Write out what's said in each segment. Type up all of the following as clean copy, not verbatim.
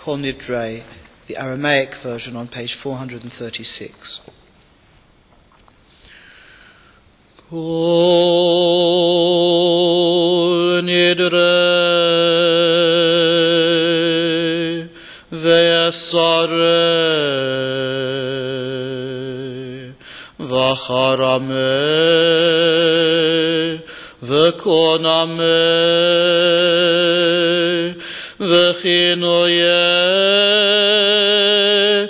Kol Nidre, the Aramaic version on page 436. Kol Nidre Ve'esare V'charame V'koname V'chinoye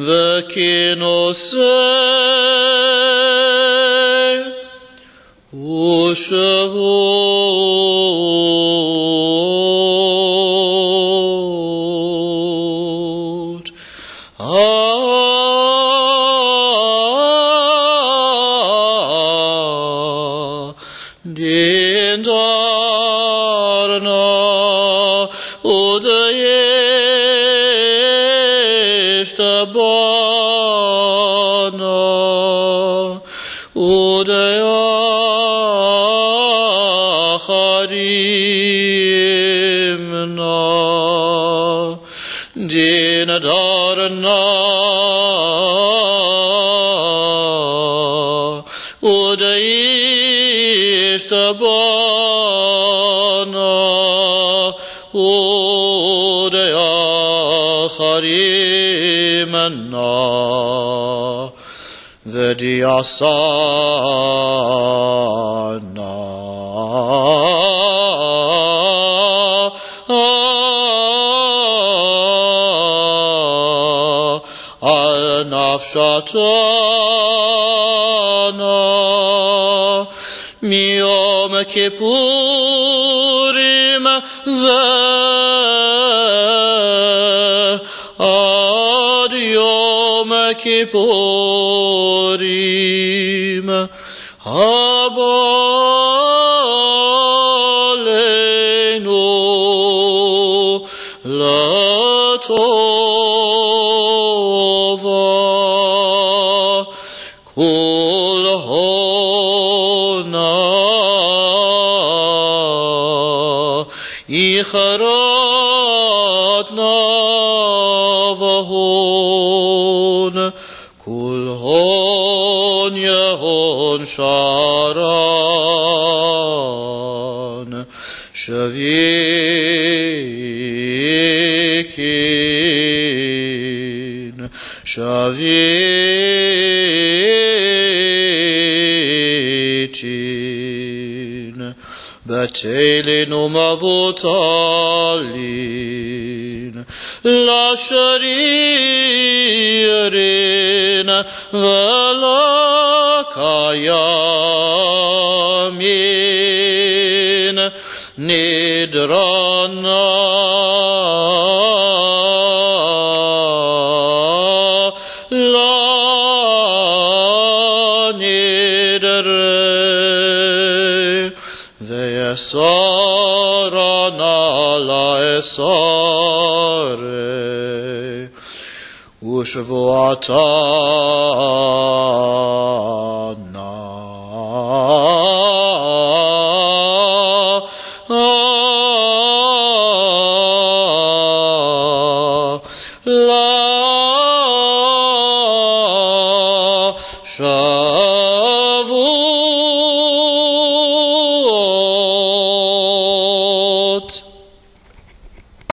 V'kinose Ushavot Dindarna Udayeshtabana Udayacharimna Dinadarna Udayeshtabana Udayacharimna V'diasana al nafshatana miyom kippurim zeh ad yom kippurim haba aleinu latova kol hona icharat navahon kol hon yehon sharan shavikin shavitin batelin umavotalin lasharirin velakayamin nidrana la nidre ve'esarana la esare ushvuatana